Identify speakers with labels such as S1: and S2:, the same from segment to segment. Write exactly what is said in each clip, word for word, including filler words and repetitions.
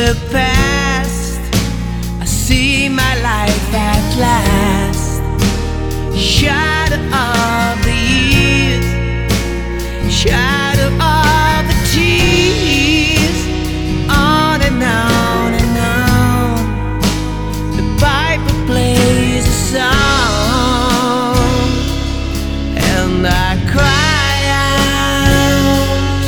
S1: look past, I see my life at last. Shadow of the years, shadow of the tears, on and on and on. The piper plays a song, and I cry out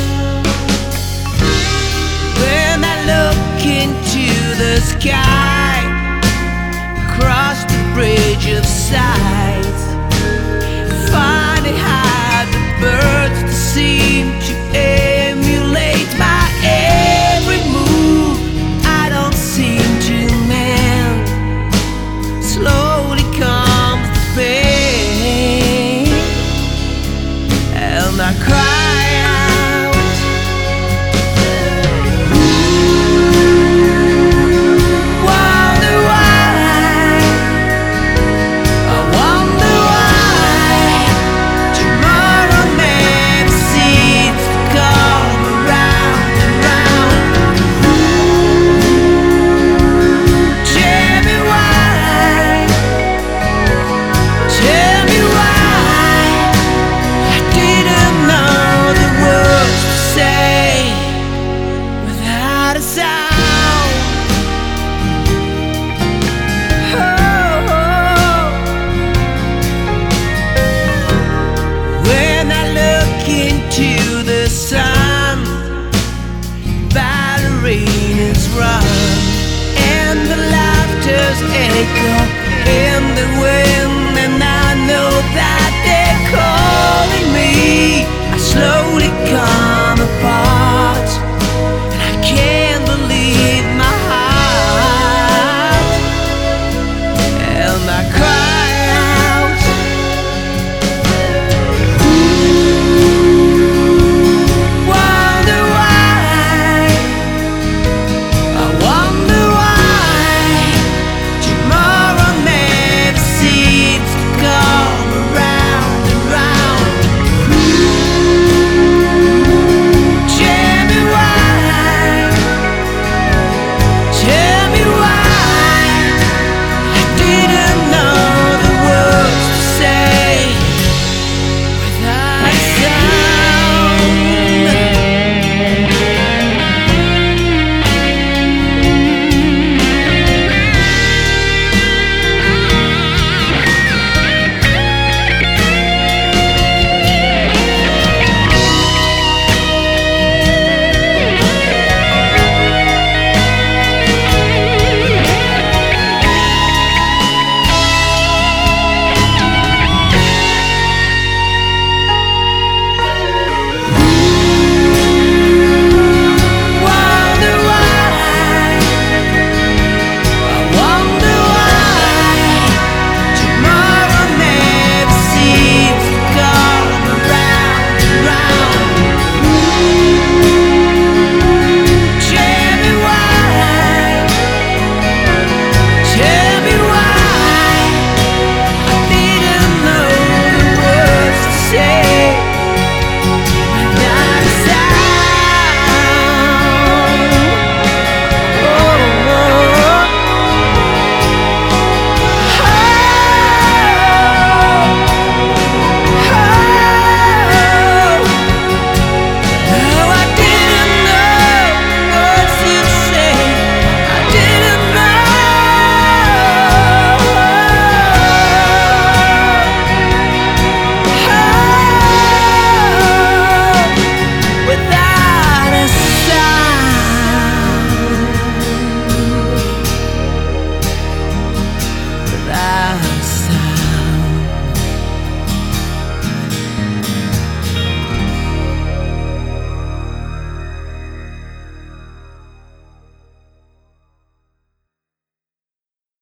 S1: when I look into the sky, across the bridge of sighs. Funny how the birds seem to emulate my every move. I don't seem to mend. Slowly comes the pain, and I cry.